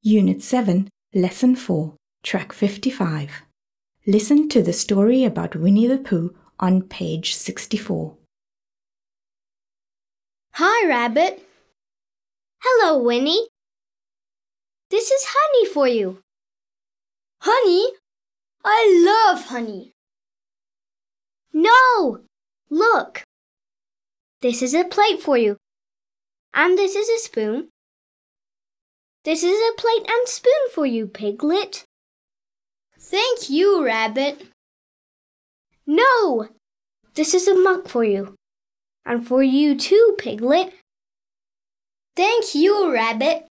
Unit 7, Lesson 4, Track 55. Listen to the story about Winnie the Pooh on page 64. Hi, Rabbit. Hello, Winnie. This is honey for you. Honey? I love honey. No! Look. This is a plate for you. And this is a spoon. This is a plate and spoon for you, Piglet. Thank you, Rabbit. No! This is a mug for you. And for you too, Piglet. Thank you, Rabbit.